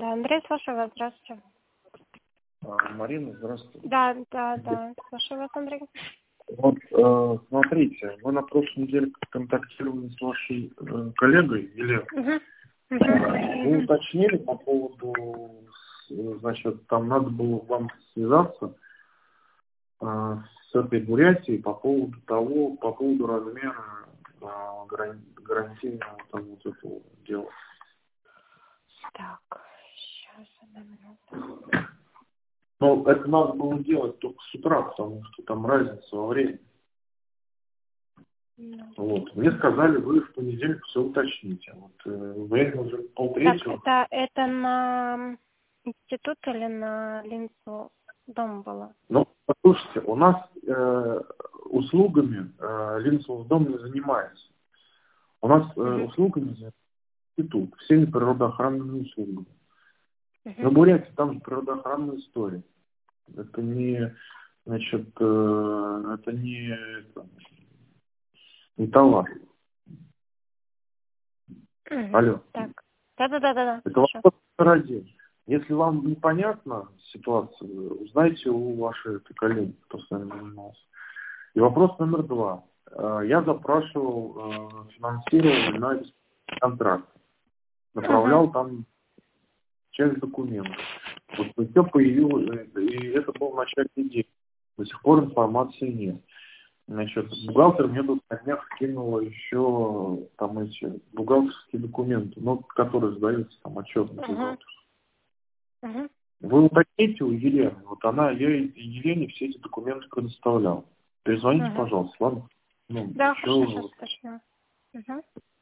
Да, Андрей, слушаю вас, здравствуйте. Марина, здравствуйте. Да, слушаю вас, Андрей. Вот, смотрите, мы на прошлой неделе контактировали с вашей коллегой Еленой. Вы уточнили по поводу, значит, там надо было вам связаться с этой Бурятией по поводу размера гарантийного там вот этого дела. Так, сейчас, одна минута. Но это надо было делать только с утра, потому что там разница во времени. Вот. Мне сказали, вы в понедельник все уточните. Вот, время уже 2:30. Так, это на институт или на Линцу дом было? Ну, послушайте, у нас услугами Линцев дом не занимается. У нас услугами занимается институт, всеми природоохранными услугами. На Бурятии там же природоохранная история. Это не, значит, это не товар. Алло. Так. Да. Это вопрос ради. Если вам непонятна ситуация, узнайте у вашей коллеги, кто с нами занимался. И вопрос номер 2. Я запрашивал финансирование на контракт. Направлял там часть документов. Вот все появилось, и это был в начале недели. До сих пор информации нет. Значит, бухгалтер мне тут на днях скинула еще там эти бухгалтерские документы, ну, которые сдаются там отчетно бухгалтеру. Вы уточните у Елены, вот я Елене все эти документы предоставлял. Перезвоните, пожалуйста, ладно? Да, хорошо, сейчас уточню.